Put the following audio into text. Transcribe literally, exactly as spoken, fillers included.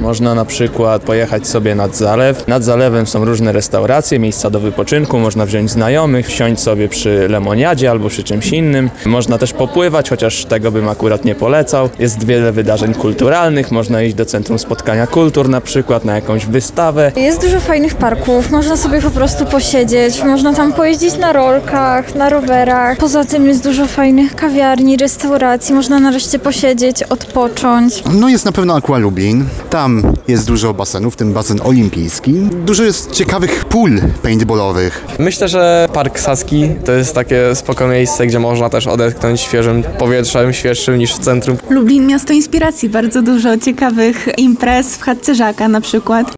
Można na przykład pojechać sobie nad zalew. Nad zalewem są różne restauracje, miejsca do wypoczynku. Można wziąć znajomych, wsiąść sobie przy lemoniadzie albo przy czymś innym. Można też popływać, chociaż tego bym akurat nie polecał. Jest wiele wydarzeń kulturalnych. Można iść do Centrum Spotkania Kultur na przykład na jakąś wystawę. Jest dużo fajnych parków, można sobie po prostu posiedzieć, można tam pojeździć na rolkach, na rowerach. Poza tym jest dużo fajnych kawiarni, restauracji, można nareszcie posiedzieć, odpocząć. No jest na pewno Aqua Lubin. Tam jest dużo basenów, w tym basen olimpijski. Dużo jest ciekawych pól paintballowych. Myślę, że Park Saski to jest takie spoko miejsce, gdzie można też odetchnąć świeżym powietrzem, świeższym niż w centrum. Lublin, miasto inspiracji, bardzo dużo ciekawych imprez w chatce Żaka na przykład.